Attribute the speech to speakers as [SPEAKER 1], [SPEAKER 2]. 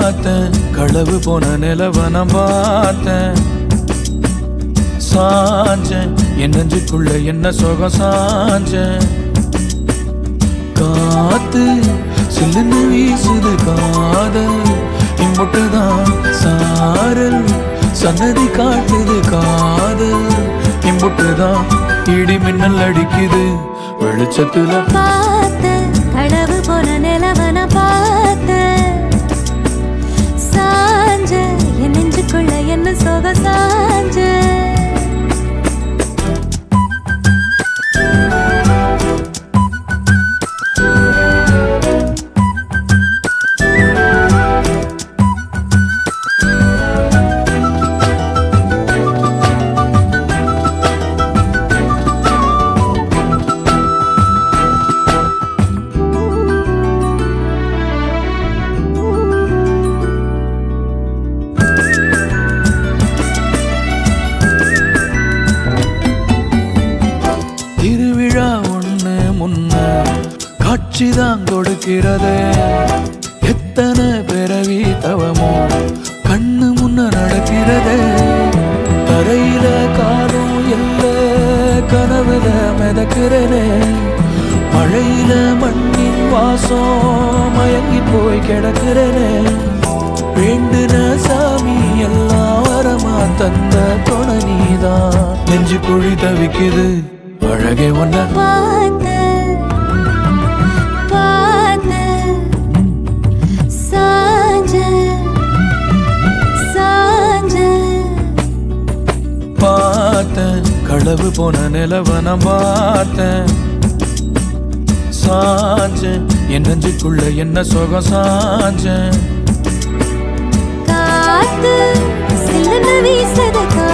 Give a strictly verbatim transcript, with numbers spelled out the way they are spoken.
[SPEAKER 1] பார்த்தேன் களவு போன நிலவன பார்த்தேன் சாஞ்சேன் என் நெஞ்சுக்குள்ள என்ன சுகம் சாஞ்சேன் காத்து சில்லுன்னு வீசுது காதல் இம்புட்டுதான் சாரல் சன்னதி காட்டுது காதல் இம்புட்டுதான் இடி மின்னல் அடிக்குது வெளிச்சத்துல
[SPEAKER 2] பார்த்தேன் களவு போன நிலவன பார்த்தேன் சாஞ்ச என் நெஞ்சுக்குள்ள என்ன சோக சாஞ்ச
[SPEAKER 1] திருவிழா ஒண்ணு முன்ன காட்சிதான் கொடுக்கிறதே எத்தனை பிறவி தவமோ கண்ணு முன்ன நடக்கிறதே தரையில காலும் எல்ல கனவுல மிதக்கிறனே மழையில மண்ணின் வாசம் மயங்கி போய் கிடக்கிறனே வேண்டுன சாமி எல்லாம் வரமா தந்த துணை நீதான் நெஞ்சு குழி தவிக்குது அழகே ஒன்ன
[SPEAKER 2] பார்த்தேன் பார்த்தேன் சாஞ்ச சாஞ்ச
[SPEAKER 1] பார்த்தேன் களவு போன நிலவன பார்த்தேன் சாஞ்சேன் என் நெஞ்சுக்குள்ள என்ன சுகம் சாஞ்சேன்
[SPEAKER 2] காத்து சில்லுன்னு வீசுது